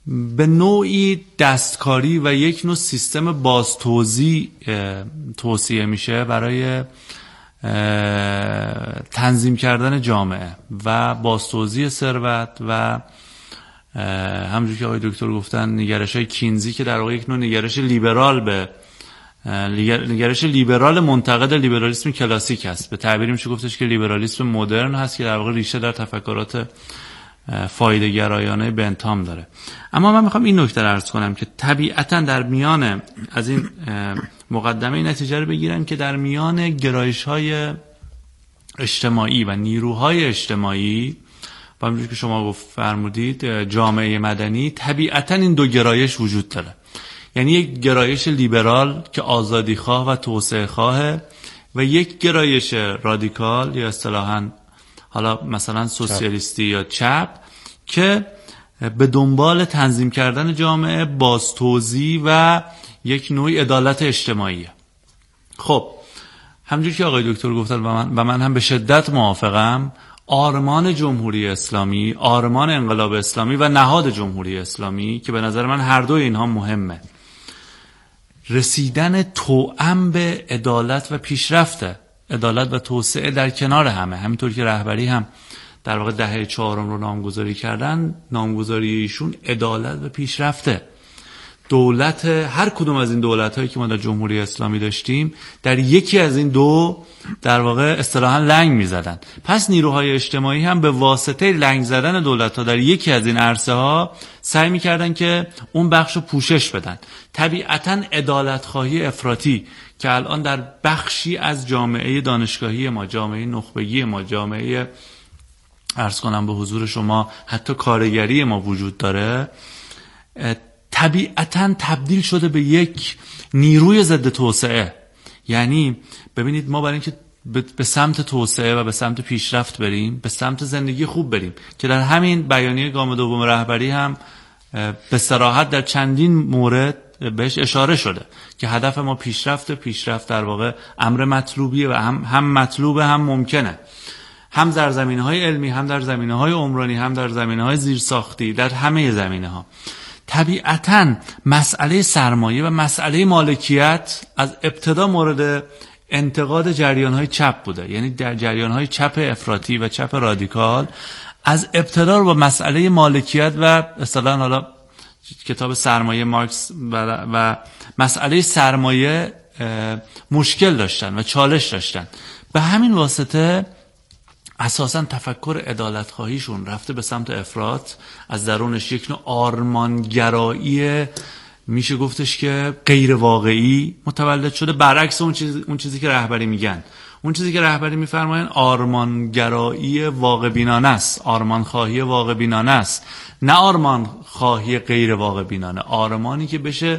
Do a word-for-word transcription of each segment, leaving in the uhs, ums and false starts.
به نوعی دستکاری و یک نوع سیستم بازتوزیع توصیه میشه برای تنظیم کردن جامعه و بازتوزیع ثروت و همونجوری که آقای دکتر گفتن نگرش‌های کینزی که در واقع یک نوع نگرش لیبرال به نگرش لیبرال منتقد لیبرالیسم کلاسیک است. به تعبیری میشه گفتش که لیبرالیسم مدرن هست که در واقع ریشه در تفکرات فایده گرایانه بنتام داره. اما من میخوام این نکته رو عرض کنم که طبیعتا در میان از این مقدمه نتیجه رو بگیرن که در میان گرایش‌های اجتماعی و نیروهای اجتماعی با همونجوری که شما گفت فرمودید جامعه مدنی طبیعتا این دو گرایش وجود داره. یعنی یک گرایش لیبرال که آزادی خواه و توسعه خواه و یک گرایش رادیکال یا اصطلاحاً حالا مثلا سوسیالیستی یا چپ که به دنبال تنظیم کردن جامعه، بازتوزیع و یک نوعی عدالت اجتماعیه. خب همونجوری که آقای دکتر گفتن و من, و من هم به شدت موافقم، آرمان جمهوری اسلامی، آرمان انقلاب اسلامی و نهاد جمهوری اسلامی که به نظر من هر دو اینها مهمه، رسیدن توأم به عدالت و پیشرفته، عدالت و توسعه در کنار همه. همینطور که رهبری هم در واقع دهه چهارم رو نامگذاری کردن، نامگذاری ایشون عدالت و پیشرفته. دولت هر کدوم از این دولت‌هایی که ما در جمهوری اسلامی داشتیم در یکی از این دو در واقع اصطلاحاً لنگ می‌زدن. پس نیروهای اجتماعی هم به واسطه لنگ زدن دولت‌ها در یکی از این عرصه‌ها سعی می‌کردن که اون بخشو پوشش بدن. طبیعتاً عدالت‌خواهی افراطی که الان در بخشی از جامعه دانشگاهی ما، جامعه نخبگی ما، جامعه عرض کنم به حضور شما حتی کارگری ما وجود داره، طبیعتاً تبدیل شده به یک نیروی ضد توسعه. یعنی ببینید ما برای اینکه به سمت توسعه و به سمت پیشرفت بریم، به سمت زندگی خوب بریم که در همین بیانیه گام دوم رهبری هم به صراحت در چندین مورد بهش اشاره شده که هدف ما پیشرفت، پیشرفت در واقع امر مطلوبیه و هم هم مطلوبه هم ممکنه، هم در زمینه‌های علمی، هم در زمینه‌های عمرانی، هم در زمینه‌های زیرساختی، در همه زمینه‌ها. طبیعتاً مسئله سرمایه و مسئله مالکیت از ابتدا مورد انتقاد جریان‌های چپ بوده. یعنی در جریان‌های چپ افراطی و چپ رادیکال از ابتدا رو با مسئله مالکیت و اصطلاحاً حالا کتاب سرمایه مارکس و, و مسئله سرمایه مشکل داشتن و چالش داشتن. به همین واسطه اساساً تفکر عدالت خواهیشون رفته به سمت افراط، از درونش یک نوع آرمانگرایی میشه گفتش که غیر واقعی متولد شده، برعکس اون چیز اون چیزی که رهبری میگن. اون چیزی که رهبری میفرمایند آرمانگرایی واقع بینانه است، آرمان خواهی واقع بینانه است، نه آرمان خواهی غیر واقع بینانه، آرمانی که بشه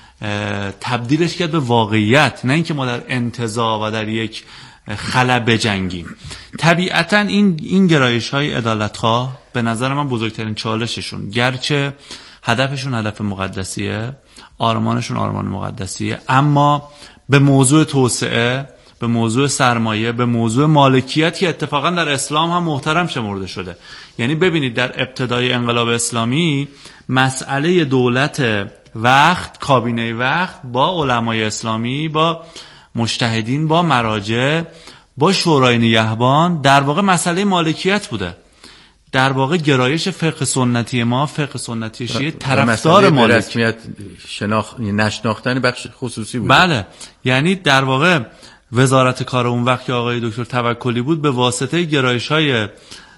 تبدیلش کرد به واقعیت، نه اینکه ما در انتزاع و در یک خلا بجنگیم. طبیعتا این این گرایش‌های عدالت‌خواه به نظر من بزرگترین چالششون، گرچه هدفشون هدف مقدسیه، آرمانشون آرمان مقدسیه، اما به موضوع توسعه، به موضوع سرمایه، به موضوع مالکیت که اتفاقا در اسلام هم محترم شمرده شده. یعنی ببینید در ابتدای انقلاب اسلامی مسئله دولت وقت، کابینه وقت با علمای اسلامی، با مجتهدین، با مراجع، با شورای نگهبان در واقع مسئله مالکیت بوده. در واقع گرایش فقه سنتی ما، فقه سنتی شیعه طرفدار مالکیت، رسمیت شناخت نشناختن بخش خصوصی بوده. بله، یعنی در واقع وزارت کار اون وقت که آقای دکتر توکلی بود به واسطه گرایش‌های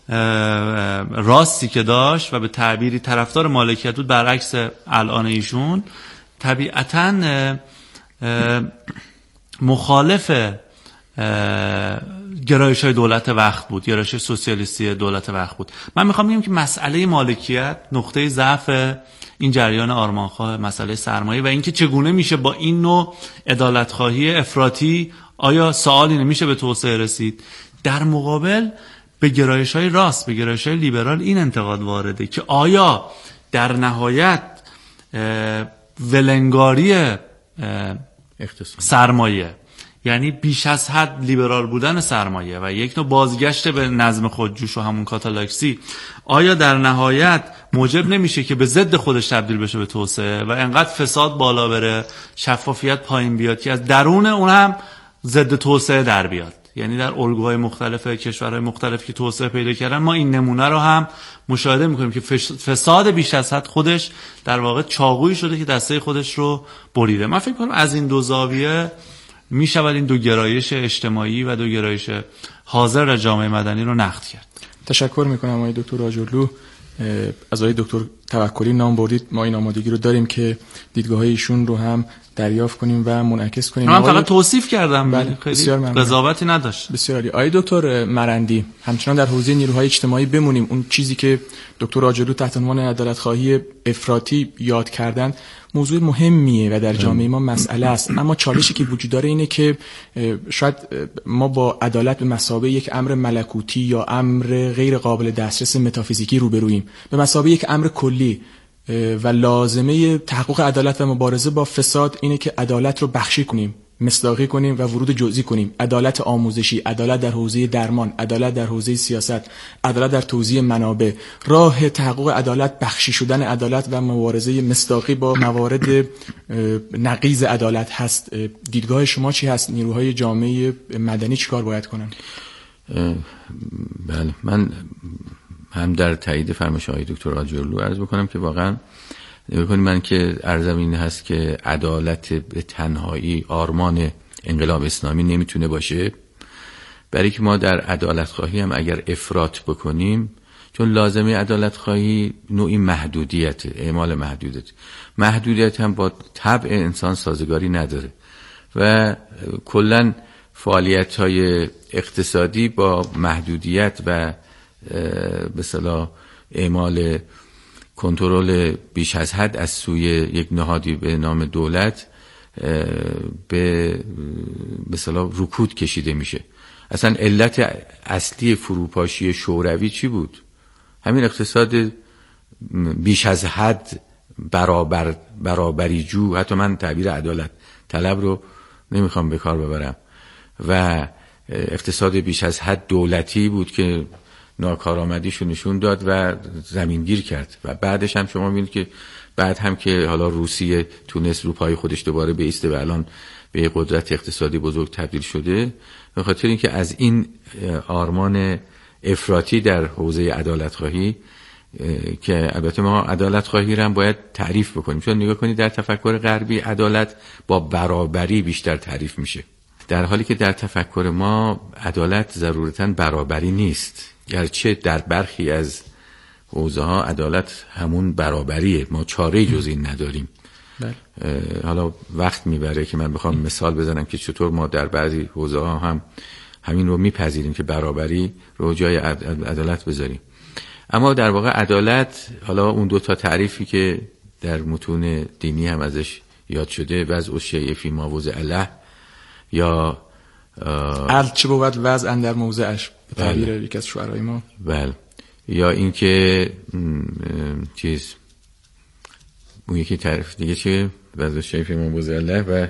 راستی که داشت و به تعبیری طرفدار مالکیت بود، برعکس الان ایشون طبیعتاً مخالف گرایش های دولت وقت بود، گرایش سوسیالیستی دولت وقت بود. من میخوام بگم که مسئله مالکیت نقطه ضعف این جریان آرمانخواه، مسئله سرمایه و اینکه چگونه میشه با این نوع عدالتخواهی افراطی آیا سوالی نمیشه به توسعه رسید. در مقابل به گرایش های راست، به گرایش های لیبرال این انتقاد وارده که آیا در نهایت ولنگاری سرمایه یعنی بیش از حد لیبرال بودن سرمایه و یک نوع بازگشت به نظم خودجوش و همون کاتالاکسی آیا در نهایت موجب نمیشه که به ضد خودش تبدیل بشه به توسعه و انقدر فساد بالا بره، شفافیت پایین بیاد که از درون اون هم ضد توسعه در بیاد؟ یعنی در الگوهای مختلف کشورهای مختلف که توسعه پیدا کردن ما این نمونه رو هم مشاهده میکنیم که فساد بیش از حد خودش در واقع چاقویی شده که دسته خودش رو بریده. من فکر کنم از این دو زاویه میشود این دو گرایش اجتماعی و دو گرایش حاضر در جامعه مدنی رو نقد کرد. تشکر میکنم آقای دکتر آجرلو. از آقای دکتر توکلی نام بردید، ما این آمادگی رو داریم که دیدگاه‌های ایشون رو هم دریافت کنیم و منعکس کنیم. من فقط توصیف کردم، بله، خیلی قضاوتی نداشت. بسیار عالی. آقای دکتر مرندی، همچنان در حوزه نیروهای اجتماعی بمونیم. اون چیزی که دکتر آجرلو تحت عنوان عدالت خواهی افراطی یاد کردن موضوع مهمیه و در جامعه ما مسئله است، اما چالشی که وجود داره اینه که شاید ما با عدالت به مثابه یک امر ملکوتی یا امر غیر قابل دسترس متافیزیکی روبرویم، به مثابه یک امر کلی و لازمه تحقق عدالت و مبارزه با فساد اینه که عدالت رو بخشی کنیم، مصداقی کنیم و ورود جزئی کنیم. عدالت آموزشی، عدالت در حوزه درمان، عدالت در حوزه سیاست، عدالت در توزیع منابع. راه تحقق عدالت بخشی شدن عدالت و مبارزه مصداقی با موارد نقیض عدالت هست. دیدگاه شما چی هست؟ نیروهای جامعه مدنی چیکار باید کنن؟ بله، من هم در تایید فرمایش آقای دکتر آجرلو عرض بکنم که واقعا بکنیم من که عرضم این هست که عدالت به تنهایی آرمان انقلاب اسلامی نمیتونه باشه، برای که ما در عدالت خواهی هم اگر افراط بکنیم، چون لازمه عدالت خواهی نوعی محدودیت، اعمال محدودیت محدودیت هم با طبع انسان سازگاری نداره و کلن فعالیت های اقتصادی با محدودیت و به اصطلاح اعمال کنترل بیش از حد از سوی یک نهادی به نام دولت به به اصطلاح رکود کشیده میشه. اصلا علت اصلی فروپاشی شوروی چی بود؟ همین اقتصاد بیش از حد برابر برابری جو، حتی من تعبیر عدالت طلب رو نمیخوام به کار ببرم، و اقتصاد بیش از حد دولتی بود که ناکارآمدیشو نشون داد و زمینگیر کرد و بعدش هم شما میبینید که بعد هم که حالا روسیه تونست رو پای خودش دوباره بیسته و الان به قدرت اقتصادی بزرگ تبدیل شده، به خاطر اینکه از این آرمان افراطی در حوزه عدالت خواهی که البته ما عدالت خواهی رو هم باید تعریف بکنیم، چون نگاه کنید در تفکر غربی عدالت با برابری بیشتر تعریف میشه، در حالی که در تفکر ما عدالت ضرورتاً برابری نیست، گرچه در برخی از حوزه ها عدالت همون برابریه، ما چاره جز این نداریم. بله. حالا وقت میبره که من بخوام مثال بزنم که چطور ما در بعضی حوزه ها هم همین رو میپذیریم که برابری رو جای عدالت بذاریم. اما در واقع عدالت، حالا اون دو تا تعریفی که در متون دینی هم ازش یاد شده، وضع الشیء فی ما وضع له، یا عدل چه بود وضع اندر موضعش، به تعبیر یکی از شعرهای ما. بله. یا اینکه چیز اون یکی تعریف دیگه چه، وضع الشیء فی ما وضع له، و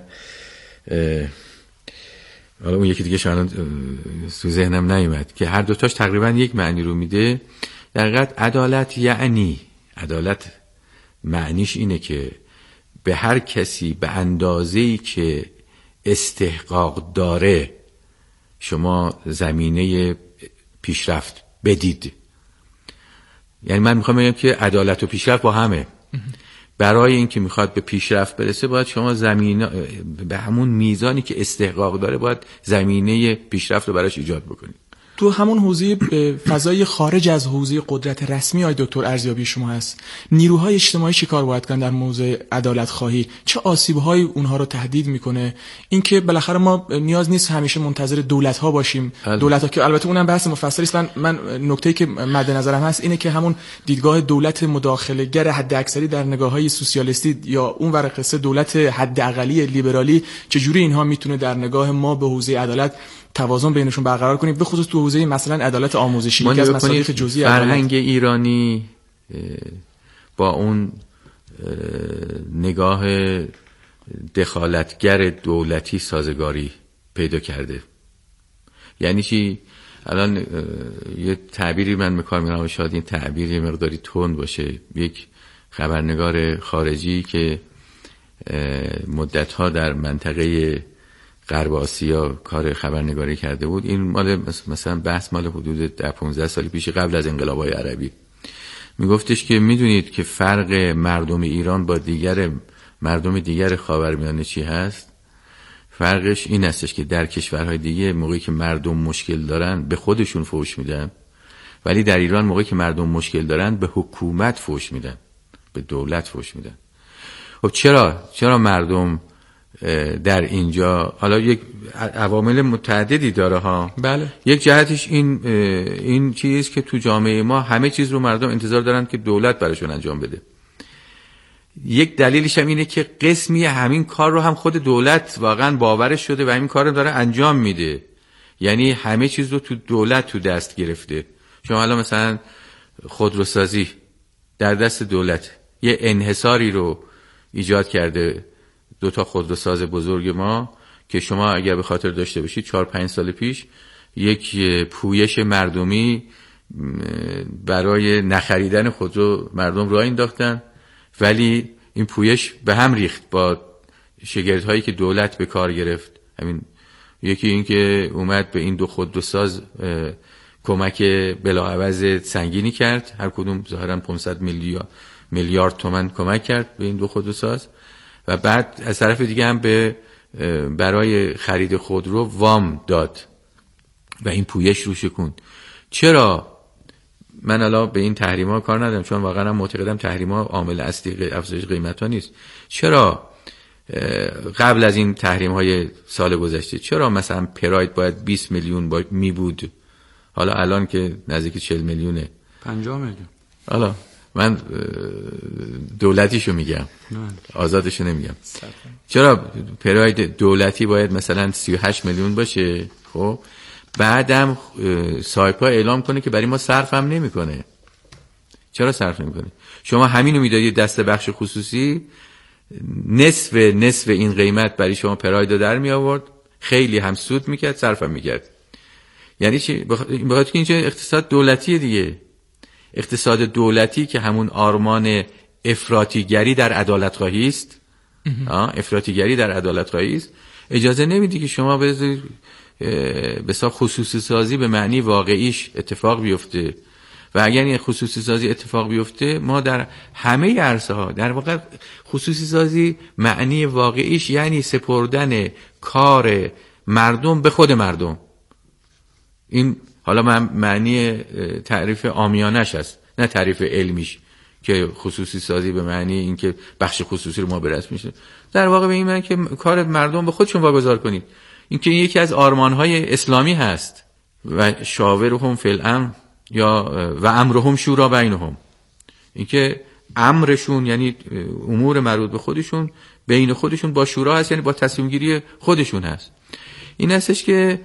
حالا اون یکی دیگه شاید تو ذهنم نیومد، که هر دوتاش تقریبا یک معنی رو میده. در حقیقت عدالت یعنی عدالت معنیش اینه که به هر کسی به اندازه‌ای که استحقاق داره شما زمینه پیشرفت بدید. یعنی من میخوام بگم که عدالت و پیشرفت با همه. برای اینکه میخواد به پیشرفت برسه باید شما زمینه به همون میزانی که استحقاق داره باید زمینه پیشرفت رو براش ایجاد بکنید. تو همون حوزه فضای خارج از حوزه قدرت رسمی آی دکتر ارزیابی شما هست، نیروهای اجتماعی چی کار باید کنن در موضوع عدالت خواهی؟ چه آسیب‌هایی اونها رو تهدید میکنه؟ اینکه بالاخره ما نیاز نیست همیشه منتظر دولت‌ها باشیم، دولت‌ها که البته اونم بحث مفصلی است. من, من نکته‌ای که مد نظرم هست اینه که همون دیدگاه دولت مداخله‌گر حداکثری در نگاه‌های سوسیالیستی یا اون ور قصه دولت حداقلی لیبرالی، چجوری اینها میتونه در نگاه ما به حوزه عدالت توازن بینشون برقرار کنیم، به خصوص تو حوزه مثلا عدالت آموزشی که از مصادیق جزئی فرهنگ ایرانی با اون نگاه دخالتگر دولتی سازگاری پیدا کرده. یعنی چی؟ الان یه تعبیری من به کار می‌برم، شاید این تعبیر یه مقداری تند باشه. یک خبرنگار خارجی که مدت‌ها در منطقه غرب آسیا کار خبرنگاری کرده بود، این مال مثلا بحث مال حدود ده پانزده سال پیش قبل از انقلاب‌های عربی، میگفتش که میدونید که فرق مردم ایران با دیگر مردم دیگر خاورمیانه چی هست؟ فرقش این هستش که در کشورهای دیگه موقعی که مردم مشکل دارن به خودشون فحش میدن، ولی در ایران موقعی که مردم مشکل دارن به حکومت فحش میدن، به دولت فحش میدن. خب چرا چرا مردم در اینجا، حالا یک عوامل متعددی داره ها. بله. یک جهتش این این چیز که تو جامعه ما همه چیز رو مردم انتظار دارن که دولت براشون انجام بده. یک دلیلش هم اینه که قسمی همین کار رو هم خود دولت واقعا باورش شده و همین کار رو داره انجام میده. یعنی همه چیز رو تو دولت تو دست گرفته. شما حالا مثلا خودروسازی در دست دولت، یه انحصاری رو ایجاد کرده دو تا خودروساز بزرگ ما که شما اگر به خاطر داشته باشید چهار پنج سال پیش یک پویش مردمی برای نخریدن خودرو مردم راه انداختن، ولی این پویش به هم ریخت با شگردهایی که دولت به کار گرفت. همین یکی این که اومد به این دو خودروساز کمک بلاعوض سنگینی کرد، هر کدوم ظاهراً پانصد میلیارد میلیارد تومان کمک کرد به این دو خودروساز، و بعد از طرف دیگه هم به برای خرید خودرو وام داد و این پویش رو شکوند. چرا؟ من الان به این تحریما کار ندارم، چون واقعا معتقدم تحریما عامل اصلی افزایش قیمت ها نیست. چرا قبل از این تحریم های سال گذشته چرا مثلا پراید باید بیست میلیون با می بود، حالا الان که نزدیک چهل میلیونه، پنجاه میلیون. حالا من دولتیشو میگم، آزادشو نمیگم. چرا پراید دولتی باید مثلا سی و هشت میلیون باشه؟ خب بعدم سایپا اعلام کنه که برای ما صرف هم نمیکنه. چرا صرف نمیکنه؟ شما همینو میدادید دست بخش خصوصی، نصف نصف این قیمت برای شما پراید در می آورد، خیلی هم سود میکرد، صرف هم میکرد. یعنی چی؟ بخاطر که اینجا اقتصاد دولتیه دیگه. اقتصاد دولتی که همون آرمان افراطیگری در عدالت خواهی است، افراطیگری در عدالت خواهی است، اجازه نمیدی که شما بذارید بسا خصوصی سازی به معنی واقعیش اتفاق بیفته. و اگر این خصوصی سازی اتفاق بیفته، ما در همه عرصه ها در واقع خصوصی سازی معنی واقعیش یعنی سپردن کار مردم به خود مردم. این حالا من معنی تعریف عامیانش هست، نه تعریف علمیش که خصوصی سازی به معنی اینکه بخش خصوصی رو ما به دست میشه. در واقع به این معنی که کار مردم به خودشون واگذار کنید. این که این یکی از آرمان‌های اسلامی هست. و شاورهم فی الامر یا و امرهم شورا بینهم، این که امرشون یعنی امور مربوط به خودشون بین خودشون با شورا هست، یعنی با تصمیم گیری خودشون هست. این هستش که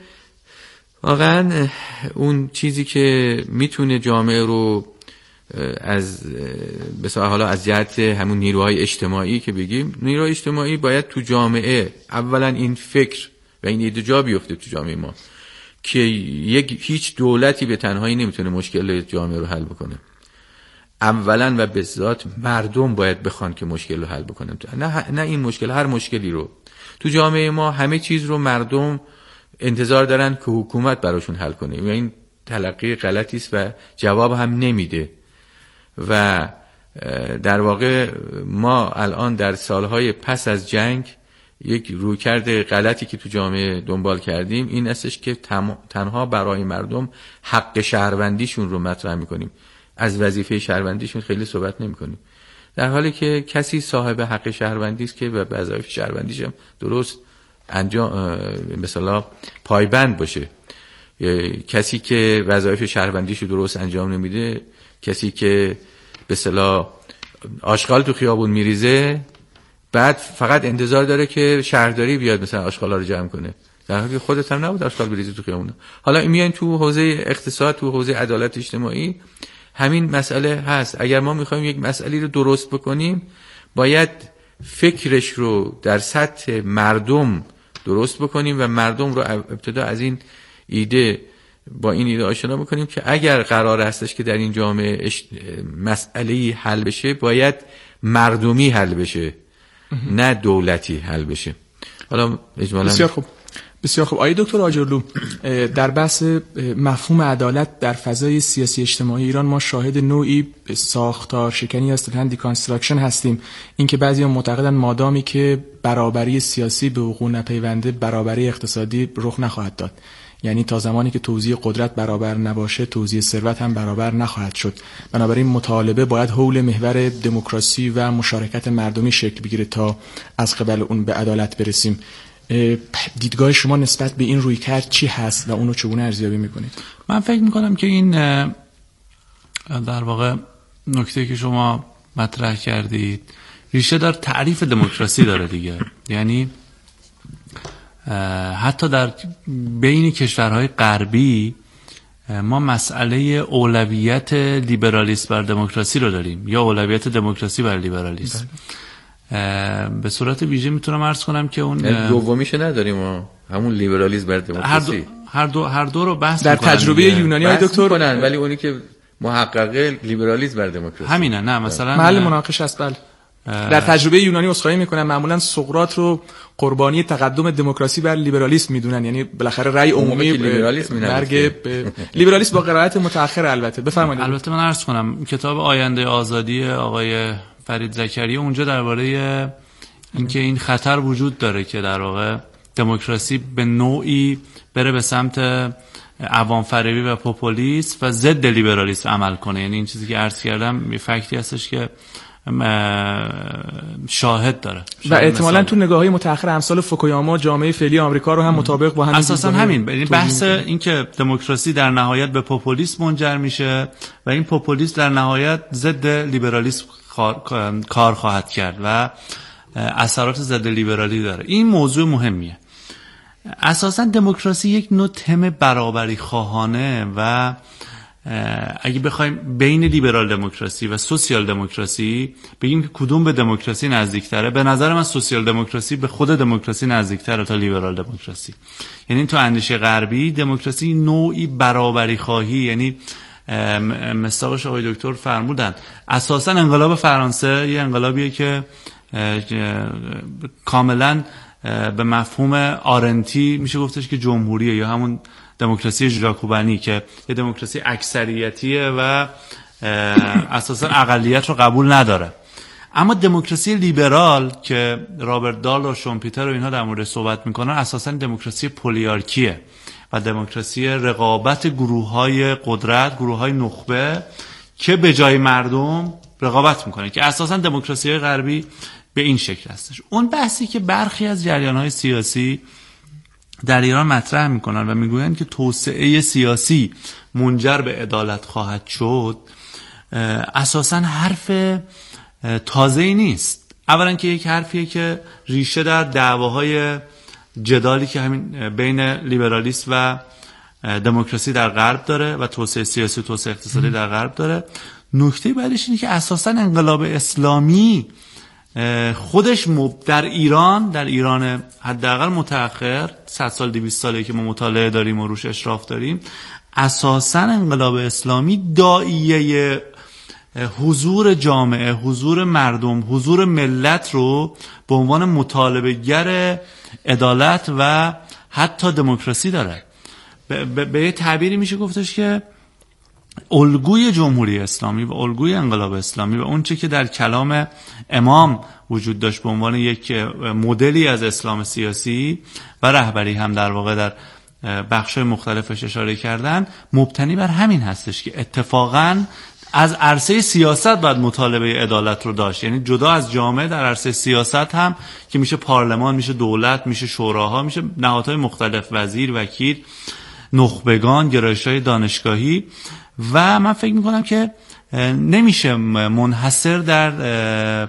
واقعا اون چیزی که میتونه جامعه رو از بسیار حالا از جهت همون نیروهای اجتماعی که بگیم، نیروهای اجتماعی باید تو جامعه اولا این فکر و این ایده جا بیفته تو جامعه ما که یک هیچ دولتی به تنهایی نمیتونه مشکل جامعه رو حل بکنه. اولا و به ذات مردم باید بخوان که مشکل رو حل بکنن، نه نه این مشکل، هر مشکلی رو تو جامعه ما همه چیز رو مردم انتظار دارن که حکومت براشون حل کنه و این تلقی غلطی است و جواب هم نمیده. و در واقع ما الان در سالهای پس از جنگ یک رویکرد غلطی که تو جامعه دنبال کردیم این استش که تنها برای مردم حق شهروندیشون رو مطرح میکنیم، از وظیفه شهروندیشون خیلی صحبت نمیکنیم، در حالی که کسی صاحب حق شهروندی است که به وظایف شهروندیش هم درست انجام مثلا پایبند باشه. کسی که وظایف شهروندیش رو درست انجام نمیده، کسی که به اصطلاح آشغال تو خیابون میریزه، بعد فقط انتظار داره که شهرداری بیاد مثلا آشغالا رو جمع کنه، در حالی که خودت هم نبود آشغال بریزی تو خیابون. حالا میایم تو حوزه اقتصاد، تو حوزه عدالت اجتماعی همین مسئله هست. اگر ما میخوایم یک مسئله رو درست بکنیم، باید فکرش رو در سطح مردم درست بکنیم و مردم رو ابتدا از این ایده با این ایده آشنا بکنیم که اگر قرار هستش که در این جامعه مسئله‌ای حل بشه باید مردمی حل بشه نه دولتی حل بشه. حالا اجمالاً بسیار خوب بسیار خوب. آقای دکتر آجرلو، در بحث مفهوم عدالت در فضای سیاسی اجتماعی ایران ما شاهد نوعی ساختار شکنی اصطلاحاً دیکانستراکشن هستیم. اینکه بعضی‌ها معتقدن مادامی که برابری سیاسی به وقوع نپیونده برابری اقتصادی رخ نخواهد داد. یعنی تا زمانی که توزیع قدرت برابر نباشه توزیع ثروت هم برابر نخواهد شد. بنابراین مطالبه باید حول محور دموکراسی و مشارکت مردمی شکل بگیره تا از قبل اون به عدالت برسیم. دیدگاه شما نسبت به این رویکرد چی هست و اونو چگونه ارزیابی میکنید؟ من فکر میکنم که این در واقع نکته که شما مطرح کردید ریشه در تعریف دموکراسی داره دیگه. یعنی حتی در بین کشورهای غربی ما مسئله اولویت لیبرالیسم بر دموکراسی رو داریم یا اولویت دموکراسی بر لیبرالیسم. به صورت ویژه میتونم عرض کنم که اون دومیشو نداریم ما، همون لیبرالیسم بر دموکراسی هر دو هر دو, هر دو رو بحث در تجربه یونانی های دکتر کنن، ولی اونی که محقق لیبرالیسم بر دموکراسی همینه. نه مثلا محل مناقشه است. بله در تجربه یونانی اسخای میکنن معمولا سقراط رو قربانی تقدم دموکراسی بر لیبرالیسم میدونن، یعنی بالاخره رأی عمومی مرگ لیبرالیسم با قرائت متأخر. البته بفرمایید. البته من عرض کنم کتاب آینده آزادی آقای فرید زکریا اونجا درباره اینکه این خطر وجود داره که در واقع دموکراسی به نوعی بره به سمت عوام فریبی و پوپولیسم و ضد لیبرالیسم عمل کنه. یعنی این چیزی که عرض کردم یه فکتی هستش که شاهد داره و احتمالاً تو نگاه‌های متأخر امثال فوکویاما جامعه فعلی آمریکا رو هم مطابق با همین اساساً همین. یعنی بحث این که دموکراسی در نهایت به پوپولیسم منجر میشه و این پوپولیسم در نهایت ضد لیبرالیسم کار خواهد کرد و اثرات ضد لیبرالی داره. این موضوع مهمیه. اساساً دموکراسی یک نوع تم برابری خواهانه و اگه بخوایم بین لیبرال دموکراسی و سوسیال دموکراسی بگیم که کدوم به دموکراسی نزدیکتره، به نظر من سوسیال دموکراسی به خود دموکراسی نزدیکتره تا لیبرال دموکراسی. یعنی تو اندیشه غربی دموکراسی نوعی برابری خواهی، یعنی مصداقش آقای دکتر فرمودن اساسا انقلاب فرانسه یه انقلابیه که کاملا به مفهوم آرنتی میشه گفتش که جمهوریه یا همون دموکراسی ژاکوبانی که یه دموکراسی اکثریتیه و اساسا اقلیت رو قبول نداره. اما دموکراسی لیبرال که رابرت دال و شومپیتر و اینها در مورد صحبت میکنن اساسا دموکراسی پولیارکیه و دموکراسی رقابت گروه‌های قدرت، گروه‌های نخبه که به جای مردم رقابت میکنه، که اساسا دموکراسی غربی به این شکل هستش. اون بحثی که برخی از جریان‌های سیاسی در ایران مطرح میکنن و میگوین که توسعه سیاسی منجر به عدالت خواهد شد، اساسا حرف تازه‌ای نیست. اولا که یک حرفیه که ریشه در دعواهای جدالی که همین بین لیبرالیسم و دموکراسی در غرب داره و توسعه سیاسی و توسعه اقتصادی در غرب داره. نکته بعدش اینه که اساسا انقلاب اسلامی خودش در ایران در ایران حداقل متأخر صد سال دویست ساله که ما مطالعه داریم و روش اشراف داریم، اساسا انقلاب اسلامی داعیه حضور جامعه، حضور مردم، حضور ملت رو به عنوان مطالبه گر عدالت و حتی دموکراسی داره. به یه تعبیری میشه گفتش که الگوی جمهوری اسلامی و الگوی انقلاب اسلامی و اون چه که در کلام امام وجود داشت به عنوان یک مدلی از اسلام سیاسی و رهبری هم در واقع در بخش‌های مختلفش اشاره کردن، مبتنی بر همین هستش که اتفاقاً از عرصه سیاست باید مطالبه عدالت رو داشت. یعنی جدا از جامعه در عرصه سیاست هم که میشه پارلمان، میشه دولت، میشه شوراها، میشه نهادهای مختلف، وزیر، وکیل، نخبگان، گرایش‌های دانشگاهی. و من فکر میکنم که نمیشه منحصر در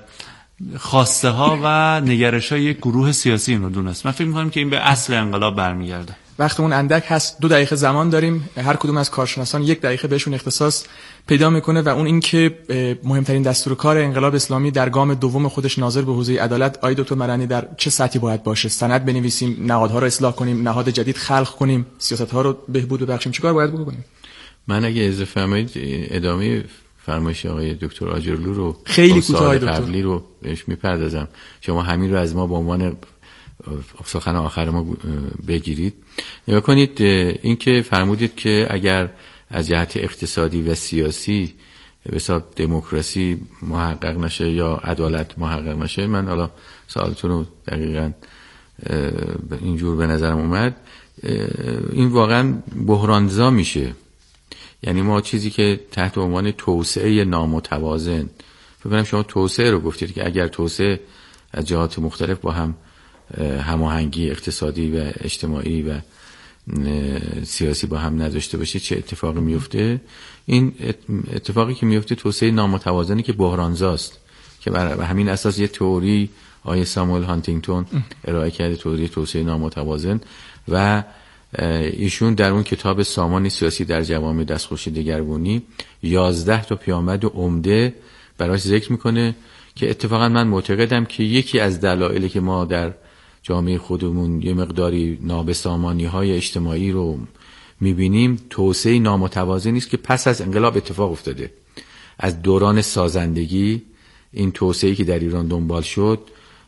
خواسته ها و نگرش های یک گروه سیاسی این رو دونست. من فکر میکنم که این به اصل انقلاب برمیگرده. وقتمون اندک هست، دو دقیقه زمان داریم، هر کدوم از کارشناسان یک دقیقه بهشون اختصاص پیدا میکنه و اون این که مهمترین دستور کار انقلاب اسلامی در گام دوم خودش ناظر به حوزه عدالت، آقای دکتر مرندی در چه سطحی باید باشه؟ سند بنویسیم، نهادها رو اصلاح کنیم، نهاد جدید خلق کنیم، سیاست‌ها رو بهبود ببخشیم، چیکار باید بکنیم؟ من اگه اجازه فرمایید ادامه فرمایش آقای دکتر آجرلو رو خیلی کوتاه قبلی رو بهش میپردازم. شما همین رو از ما به عنوان سخن آخر ما بگیرید. نگاه کنید، این که فرمودید که اگر از جهت اقتصادی و سیاسی به حساب دموکراسی محقق نشه یا عدالت محقق نشه، من حالا سوالتون رو دقیقاً اینجور به نظرم اومد، این واقعاً بحرانزا میشه. یعنی ما چیزی که تحت عنوان توسعه نامتوازن، فکر کنم شما توسعه رو گفتید که اگر توسعه از جهات مختلف با هم هماهنگی اقتصادی و اجتماعی و سیاسی با هم نداشته باشه چه اتفاقی میفته؟ این اتفاقی که میفته توسعه نامتوازنی که بحرانزاست، که بر همین اساس یه تئوری آیه ساموئل هانتینگتون ارائه کرده، تئوری توسعه نامتوازن، و ایشون در اون کتاب سامان سیاسی در جوامع دستخوش دگرگونی یازده تا پیامد عمده براش ذکر میکنه که اتفاقا من معتقدم که یکی از دلایلی که ما در جامعه خودمون یه مقداری نابسامانی های اجتماعی رو میبینیم توسعه نامتوازنی است که پس از انقلاب اتفاق افتاده. از دوران سازندگی این توسعه‌ای که در ایران دنبال شد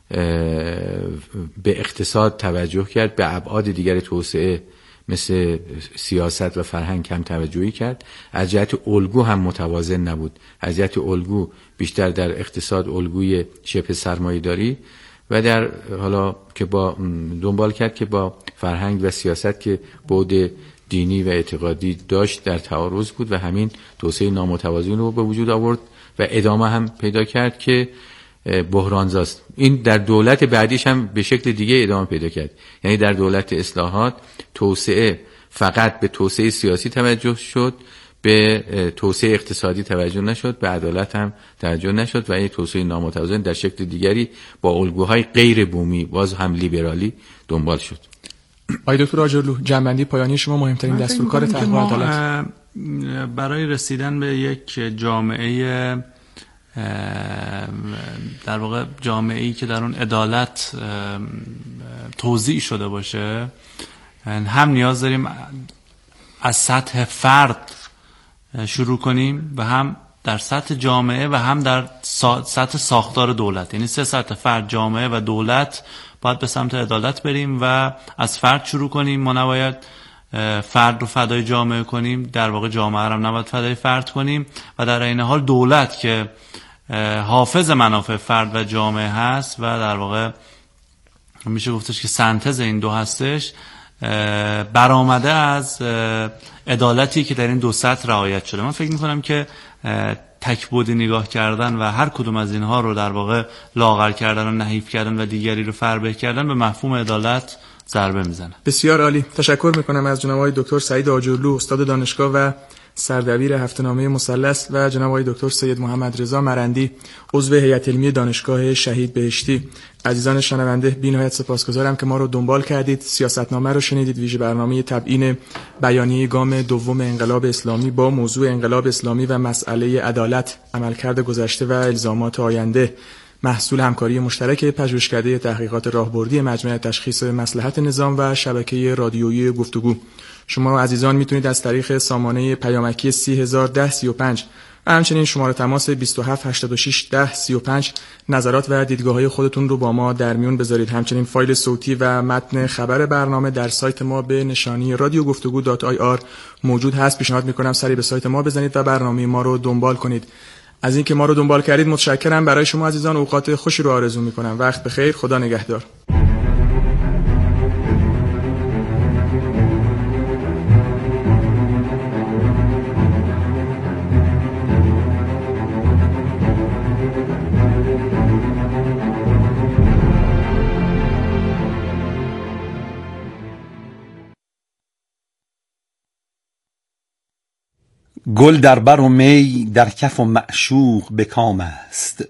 به اقتصاد توجه کرد، به ابعاد دیگر توسعه مثل سیاست و فرهنگ کم توجهی کرد. از جهت الگو هم متوازن نبود. از جهت الگو بیشتر در اقتصاد الگوی شبه سرمایه‌داری و در حالا که با دنبال کرد که با فرهنگ و سیاست که بعد دینی و اعتقادی داشت در تعارض بود و همین توسعه نامتوازن رو به وجود آورد و ادامه هم پیدا کرد که بحرانزاست. این در دولت بعدیش هم به شکل دیگه ادامه پیدا کرد. یعنی در دولت اصلاحات توسعه فقط به توسعه سیاسی توجه شد، به توسعه اقتصادی توجه نشد، به عدالت هم توجه نشد و این توسعه نامتوازن در شکل دیگری با الگوهای غیر بومی باز هم لیبرالی دنبال شد. آقای دکتر آجرلو، جنبندی پایانی شما، مهمترین دستورکار تحقیق عدالت برای رسیدن به یک جامعه در واقع جامعه‌ای که در اون عدالت توزیع شده باشه، هم نیاز داریم از سطح فرد شروع کنیم و هم در سطح جامعه و هم در سطح ساختار دولت. یعنی سه سطح، فرد، جامعه و دولت، باید به سمت عدالت بریم و از فرد شروع کنیم. ما نباید فرد رو فدای جامعه کنیم، در واقع جامعه رو نباید فدای فرد کنیم و در این حال دولت که حافظ منافع فرد و جامعه هست و در واقع میشه گفتش که سنتز این دو هستش، برآمده از عدالتی که در این دو سطح رعایت شده. من فکر میکنم که تک‌بعدی نگاه کردن و هر کدوم از اینها رو در واقع لاغر کردن و نحیف کردن و دیگری رو فربه کردن به مفهوم عدالت ضربه میزنه. بسیار عالی. تشکر میکنم از جناب آقای دکتر سعید آجرلو، استاد دانشگاه و سردبیر هفته‌نامه مثلث، و جناب آقای دکتر سید محمد رضا مرندی، عضو هیئت علمی دانشگاه شهید بهشتی. عزیزان شنونده، بی‌نهایت سپاسگزارم که ما رو دنبال کردید. سیاستنامه رو شنیدید، ویژه برنامه تبیین بیانیه گام دوم انقلاب اسلامی با موضوع انقلاب اسلامی و مسئله عدالت، عملکرد گذشته و الزامات آینده، محصول همکاری مشترک پژوهشکده تحقیقات راهبردی مجمع تشخیص مصلحت نظام و شبکه رادیویی گفتگو. شما عزیزان میتونید از طریق سامانه پیامکی سی هزار ده سی و پنج و همچنین شماره تماس بیست و هفت هشتاد و شش ده سی و پنج نظرات و دیدگاه‌های خودتون رو با ما در میون بذارید. همچنین فایل صوتی و متن خبر برنامه در سایت ما به نشانی رادیو گفتگو دات آی آر موجود هست. پیشنهاد میکنم سری به سایت ما بزنید و برنامه ما رو دنبال کنید. از اینکه ما رو دنبال کردید متشکرم. برای شما عزیزان اوقات خوشی رو آرزو میکنم. وقت بخیر. خدا نگهدار. گل در بر و می در کف و معشوق به کام است.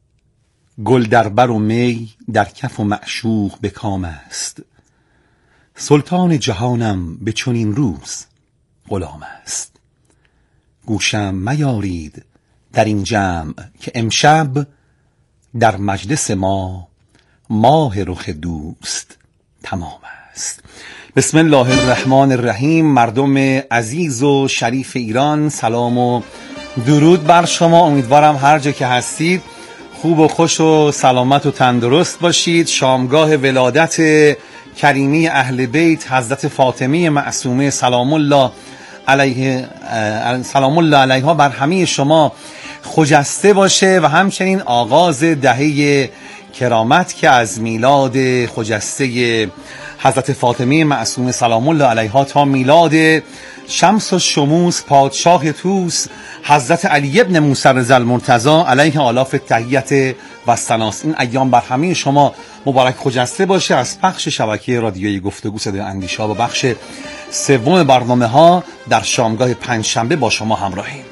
گل در بر و می در کف و معشوق به کام است. سلطان جهانم به چنین روز غلام است. گوشم میارید در این جمع که امشب در مجلس ما ماه رخ دوست تمام است. بسم الله الرحمن الرحیم. مردم عزیز و شریف ایران، سلام و درود بر شما. امیدوارم هر جا که هستید خوب و خوش و سلامت و تندرست باشید. شامگاه ولادت کریمی اهل بیت حضرت فاطمه معصومه سلام الله علیه سلام الله علیها بر همه شما خجسته باشه و همچنین آغاز دهه کرامت که از میلاد خجسته حضرت فاطمه معصومه سلام الله علیها تا میلاد شمس و شموس پادشاه طوس حضرت علی ابن موسی رضی المرتضی علیه آلاف تحیت و ثناست. این ایام بر همه شما مبارک خجسته باشه. از پخش شبکه رادیویی گفتگو صدای اندیشه و بخش سوم برنامه ها در شامگاه پنجشنبه با شما همراهیم.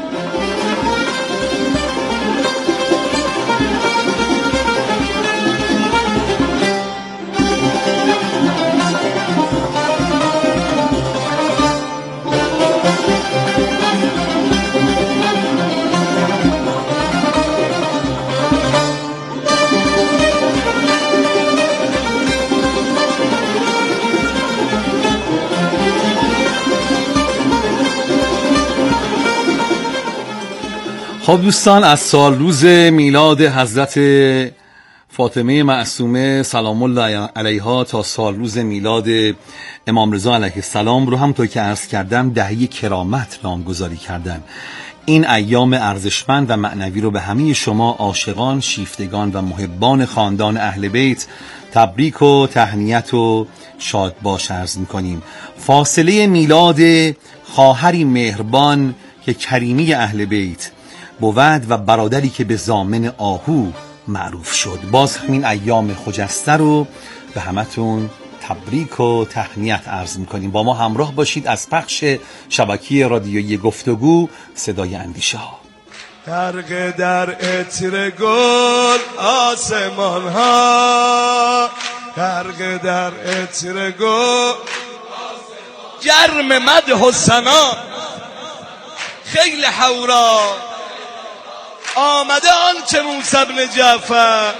خب دوستان، از سال روز میلاد حضرت فاطمه معصومه سلام الله علیها تا سال روز میلاد امام رضا علیه السلام رو همونطور که عرض کردم دهه کرامت نامگذاری کردن. این ایام ارزشمند و معنوی رو به همه شما عاشقان، شیفتگان و محبان خاندان اهل بیت تبریک و تهنیت و شاد باش عرض می‌کنیم. فاصله میلاد خواهری مهربان که کریمی اهل بیت بود و برادری که به ضامن آهو معروف شد. باز همین ایام خجسته رو به همتون تبریک و تهنیت عرض میکنیم. با ما همراه باشید از پخش شبکه رادیویی گفتگو صدای اندیشه ها. غرق در عطر گل آسمان ها، غرق در عطر گل گرم مدح و ثنا، خیل حورا آمده آن چه موسی بن جعفر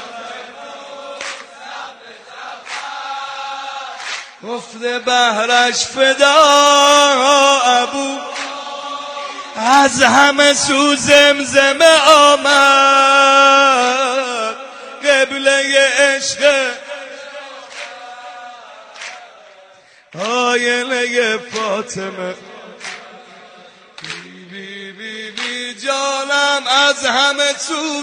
گفته بهرش فدا ابو، از همه سو زمزمه آمد قبله عشق آینه فاطمه. بی بی بی جانم از همه سو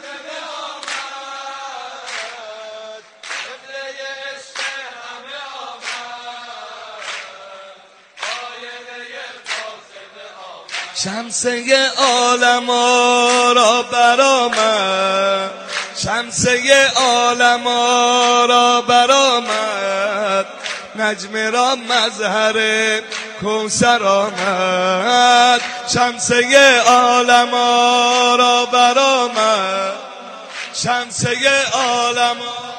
شمسه عالم را برآمد، شمسه عالم را برآمد، نجم را مظهر کوثر آمد، شمسه عالم را برآمد، شمسه عالم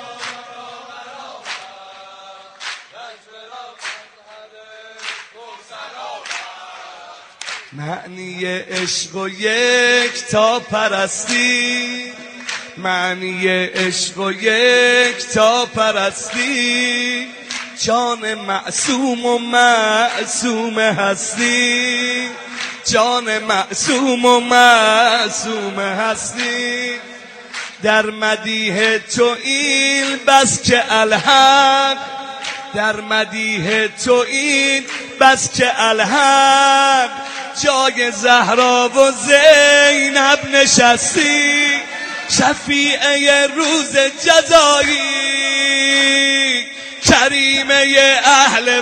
معنی عشق و یک تا پرستی، معنی عشق و یک تا پرستی، جان معصوم و معصوم هستی، جان معصوم و معصوم هستی. در مدیح تو این بس که الحق، در مدیح تو این بس که الحق، جای زهرا و زینب نشستی، شفیعه روز جزایی، کریمه اهل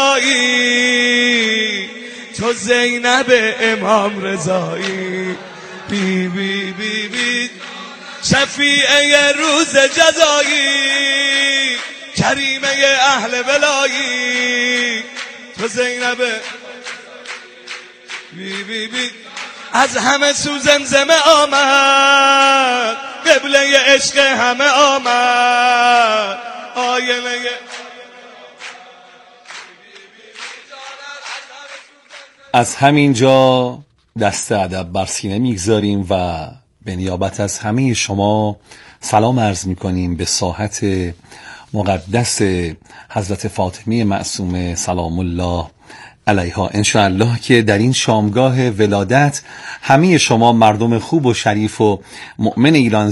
بلایی، تو زینب امام رضایی. بی بی بی بی شفیعه روز جزایی، کریمه اهل بلایی، تو زینب. بی بی بی از همه سو زمزمه آمد، قبله عشق همه آمد، آینه از همین جا دست ادب بر سینه میگذاریم و به نیابت از همه شما سلام عرض میکنیم به ساحت مقدس حضرت فاطمه معصومه سلام الله علیها. انشاءالله که در این شامگاه ولادت همه شما مردم خوب و شریف و مؤمن ایران